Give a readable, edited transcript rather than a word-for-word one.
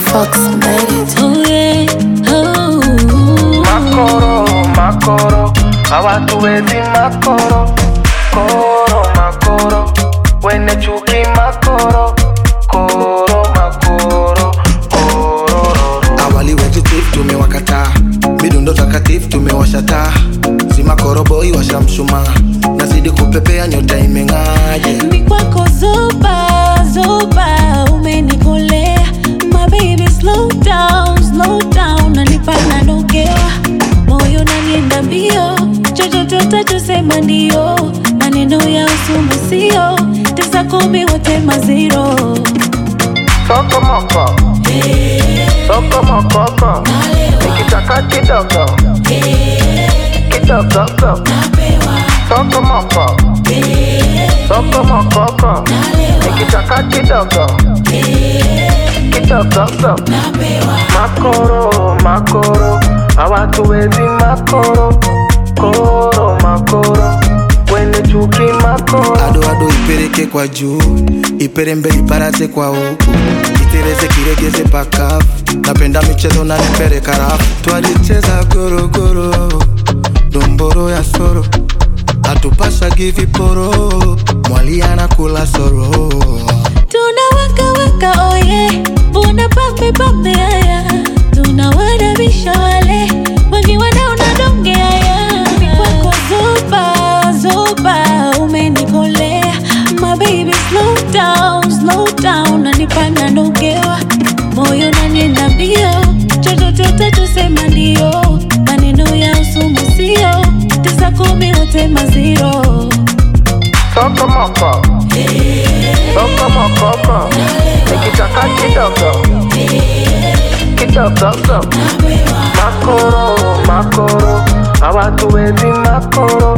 Fox made it. Oh yeah, oh. Makoro, makoro, hawatuwezi makoro. Koro, makoro, wene chuki makoro. Koro, makoro, koro. Awali wejitif tumewakataa, midundo takatifu tumewashataa. Si makoro boy washa mshumaa, nazidi kupepea nyota imeng'aje. Ni kwako zoba, zoba, umenikolea. My baby slow down, nanipana nogewa. Moyo nanienda mbio, chochote utachosema ndio. Maneno ya usumu sio, tisa kumi wote maziro. Soko moko, soko mokoko, nikitaka kidogo, kidogo, soko moko, soko mokoko, nikitaka kidogo, kidogo, makoro, makoro, hawatuwezi makoro. Koro, makoro, wene chuki makoro. Ado ipeleke kwa juu, iperembe iparate kwa huku, itereze kiregeze pakafu. Napenda michezo na nipere karafu. Twalicheza gorogoro, domboro ya soro, atupasha givi poro, mwali anakula soro. Tunawaka waka oye, una pambe haya. Tunawadabisha wale, wengi wanaona donge haya. Ni kwako zoba, umenikolea. My baby slow down, nanipana nogewa. Moyo nanienda mbio, chochote utachosema ndio. Maneno ya usumu sio, tisa kumi wote maziro. Soko moko, soko mokoko, nikitaka kidogo, kidogo, makoro, makoro, hawatuwezi makoro.